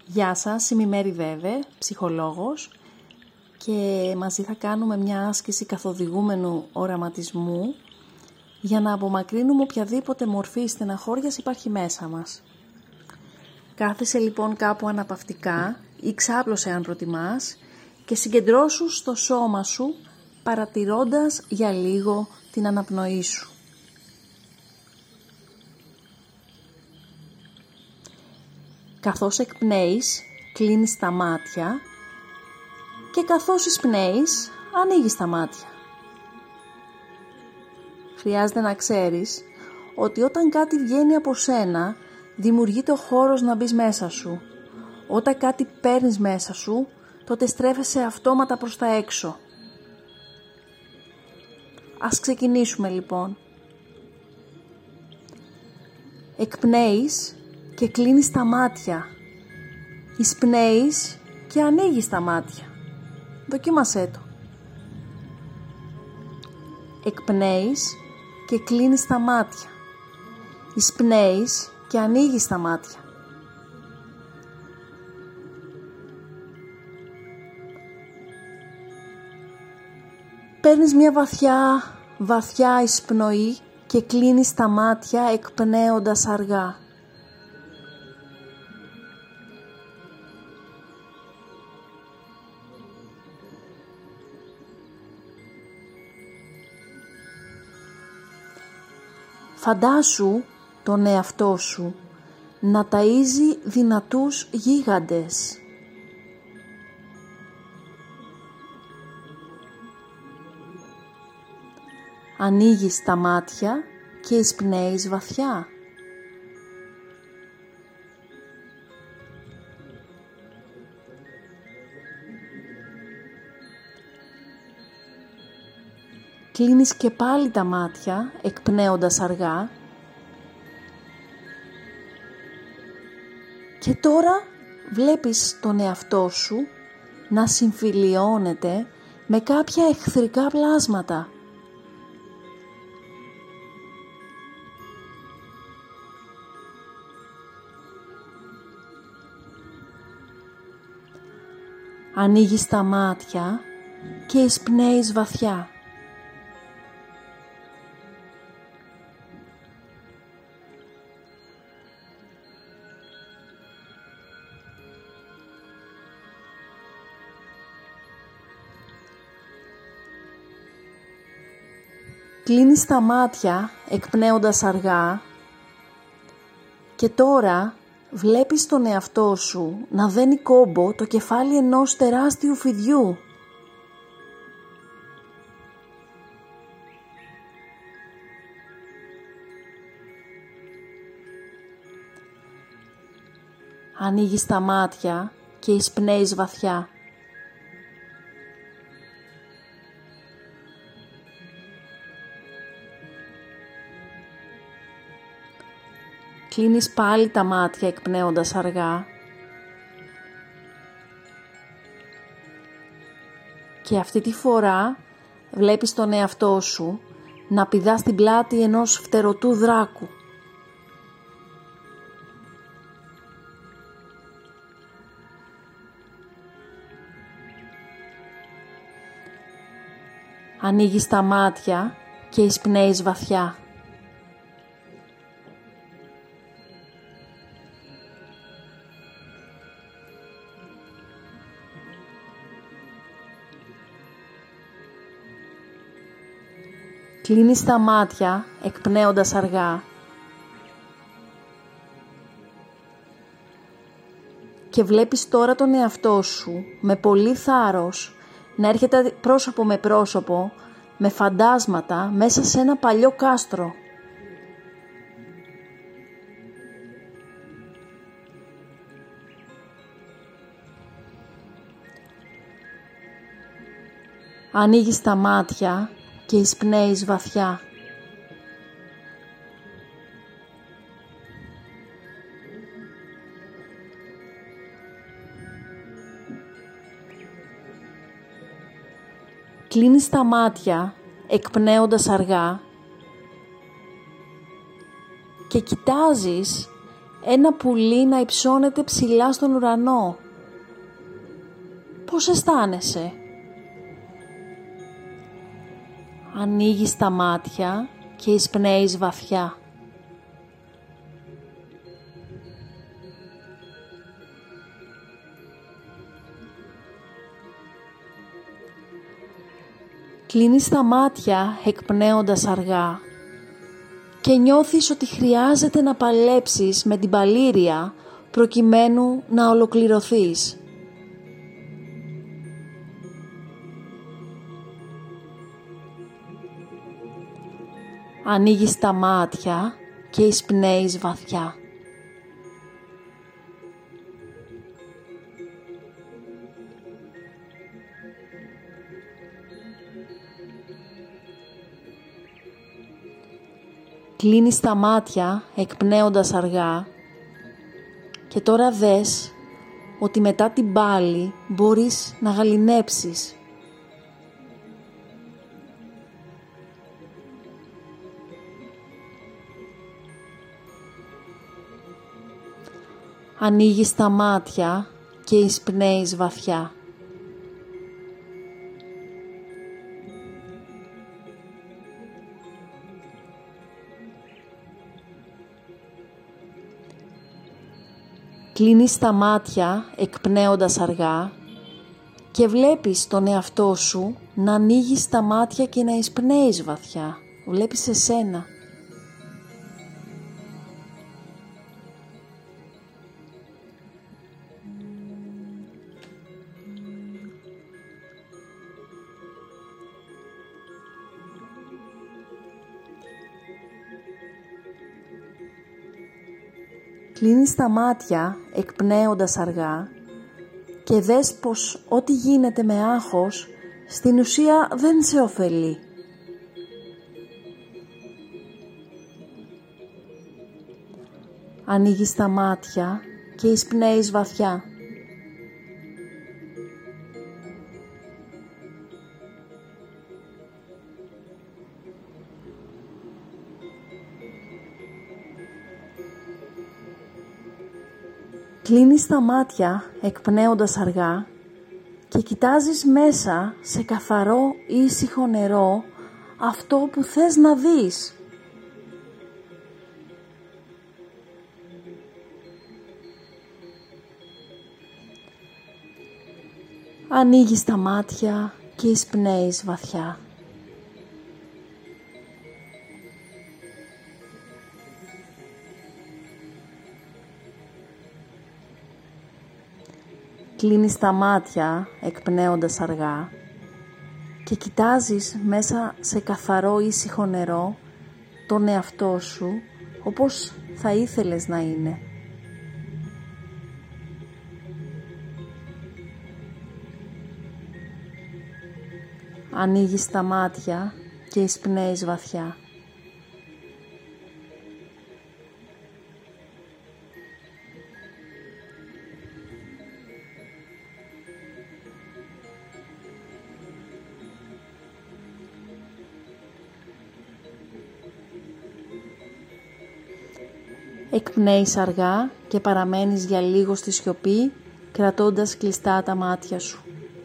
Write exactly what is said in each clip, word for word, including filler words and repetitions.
Γεια σας, είμαι η Μέρη Βέβε, ψυχολόγος και μαζί θα κάνουμε μια άσκηση καθοδηγούμενου οραματισμού για να απομακρύνουμε οποιαδήποτε μορφή στεναχώριας υπάρχει μέσα μας. Κάθεσαι λοιπόν κάπου αναπαυτικά ή ξάπλωσε αν προτιμάς και συγκεντρώσου στο σώμα σου παρατηρώντας για λίγο την αναπνοή σου. Καθώς εκπνέεις, κλείνεις τα μάτια και καθώς εισπνέεις, ανοίγεις τα μάτια. Χρειάζεται να ξέρεις ότι όταν κάτι βγαίνει από σένα, δημιουργείται ο χώρος να μπεις μέσα σου. Όταν κάτι παίρνεις μέσα σου, τότε στρέφεσαι αυτόματα προς τα έξω. Ας ξεκινήσουμε λοιπόν. Εκπνέεις και κλείνεις τα μάτια. Εισπνέεις και ανοίγεις τα μάτια. Δοκίμασέ το. Εκπνέεις και κλείνεις τα μάτια. Εισπνέεις και ανοίγεις τα μάτια. Παίρνεις μια βαθιά, βαθιά εισπνοή και κλείνεις τα μάτια εκπνέοντας αργά. Φαντάσου τον εαυτό σου να ταΐζει δυνατούς γίγαντες. Ανοίγεις τα μάτια και εισπνέεις βαθιά. Κλείνεις και πάλι τα μάτια, εκπνέοντας αργά. Και τώρα βλέπεις τον εαυτό σου να συμφιλιώνεται με κάποια εχθρικά πλάσματα. Ανοίγεις τα μάτια και εισπνέεις βαθιά. Κλείνεις τα μάτια εκπνέοντας αργά και τώρα βλέπεις τον εαυτό σου να δένει κόμπο το κεφάλι ενός τεράστιου φιδιού. Ανοίγεις τα μάτια και εισπνέεις βαθιά. Κλείνεις πάλι τα μάτια εκπνέοντας αργά και αυτή τη φορά βλέπεις τον εαυτό σου να πηδά στην πλάτη ενός φτερωτού δράκου. Ανοίγεις τα μάτια και εισπνέεις βαθιά. Κλείνεις τα μάτια εκπνέοντας αργά και βλέπεις τώρα τον εαυτό σου με πολύ θάρρος να έρχεται πρόσωπο με πρόσωπο με φαντάσματα μέσα σε ένα παλιό κάστρο. Ανοίγεις τα μάτια και εισπνέεις βαθιά. Κλείνεις τα μάτια εκπνέοντας αργά και κοιτάζεις ένα πουλί να υψώνεται ψηλά στον ουρανό. Πώς αισθάνεσαι? Ανοίγεις τα μάτια και εισπνέεις βαθιά. Κλείνεις τα μάτια εκπνέοντας αργά και νιώθεις ότι χρειάζεται να παλέψεις με την παλήρια προκειμένου να ολοκληρωθείς. Ανοίγεις τα μάτια και εισπνέεις βαθιά. Κλείνεις τα μάτια εκπνέοντας αργά και τώρα δες ότι μετά την πάλη μπορείς να γαληνέψεις. Ανοίγεις τα μάτια και εισπνέεις βαθιά. Κλείνεις τα μάτια εκπνέοντας αργά και βλέπεις τον εαυτό σου να ανοίγεις τα μάτια και να εισπνέεις βαθιά. Βλέπεις εσένα. Κλείνεις τα μάτια εκπνέοντας αργά και δες πως ό,τι γίνεται με άγχος στην ουσία δεν σε ωφελεί. Ανοίγεις τα μάτια και εισπνέεις βαθιά. Κλείνεις τα μάτια εκπνέοντας αργά και κοιτάζεις μέσα σε καθαρό ήσυχο νερό αυτό που θες να δεις. Ανοίγεις τα μάτια και εισπνέεις βαθιά. Κλείνεις τα μάτια εκπνέοντας αργά και κοιτάζεις μέσα σε καθαρό ήσυχο νερό τον εαυτό σου όπως θα ήθελες να είναι. Ανοίγεις τα μάτια και εισπνέεις βαθιά. Εκπνέεις αργά και παραμένεις για λίγο στη σιωπή, κρατώντας κλειστά τα μάτια σου.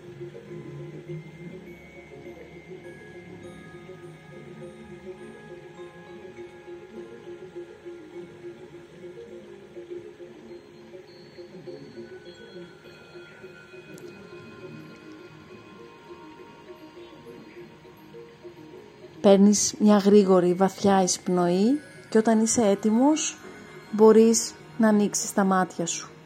Παίρνεις μια γρήγορη βαθιά εισπνοή και όταν είσαι έτοιμος μπορείς να ανοίξεις τα μάτια σου.